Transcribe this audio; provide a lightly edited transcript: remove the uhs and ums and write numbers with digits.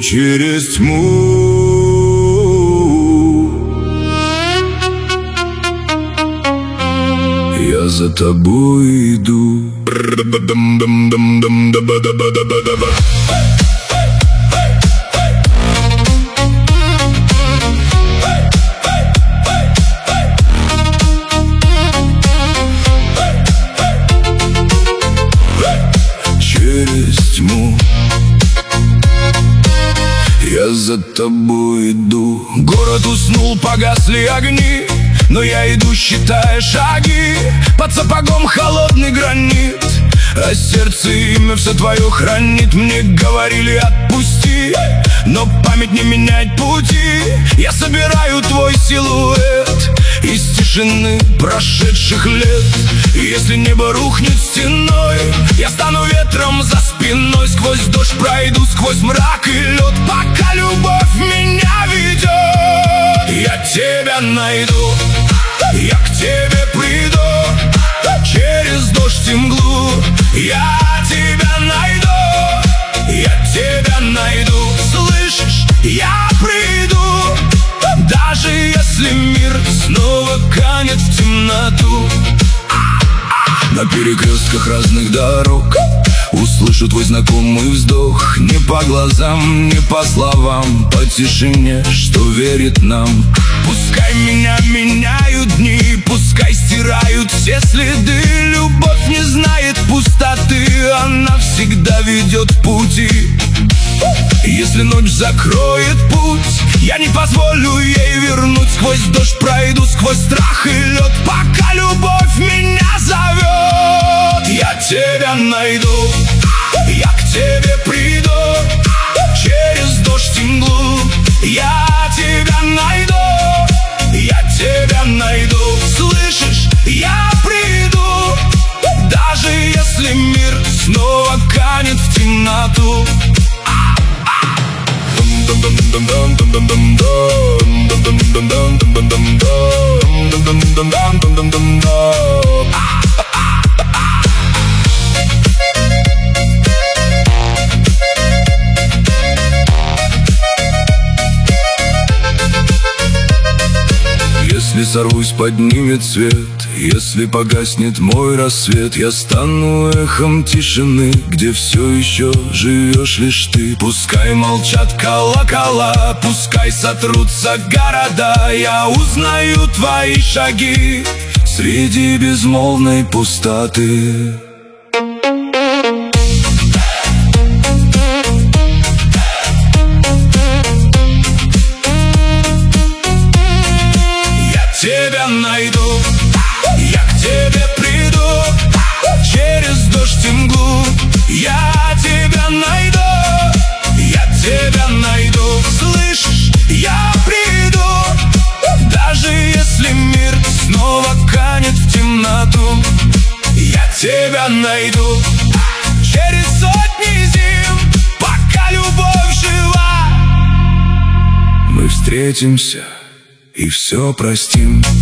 через тьму. Я за тобой иду. Через тьму я за тобой иду. Город уснул, погасли огни, но я иду, считая шаги. Под сапогом холодный гранит, а сердце имя все твое хранит. Мне говорили отпусти, но память не менять пути. Я собираю твой силуэт из тишины прошедших лет. И если небо рухнет стеной, я стану ветром за спиной. Сквозь дождь пройду, сквозь мрак и лед, пока любовь меня ведет. Я тебя найду, я к тебе приду. Через дождь и мглу я тебя найду, я тебя найду. Слышишь, я приду, даже если мир снова канет в темноту. На перекрестках разных дорог услышу твой знакомый вздох. Не по глазам, не по словам, по тишине, что верит нам. Пускай меня меняют дни, пускай стирают все следы. Любовь не знает пустоты, она всегда ведет пути. Если ночь закроет путь, я не позволю ей вернуть. Сквозь дождь пройду, сквозь страх и лед, пока любовь меня зовет. Я тебя найду, я к тебе приду. Через дождь и мглу я тебя найду, я тебя найду. Слышишь, я приду, даже если мир снова канет в темноту. Если сорвусь, поднимет свет, если погаснет мой рассвет, я стану эхом тишины, где все еще живешь лишь ты. Пускай молчат колокола, пускай сотрутся города, я узнаю твои шаги среди безмолвной пустоты. Тебя найду, я к тебе приду. Через дождь и мглу я тебя найду, я тебя найду. Слышишь, я приду, даже если мир снова канет в темноту. Я тебя найду, через сотни зим, пока любовь жива. Мы встретимся и все простим.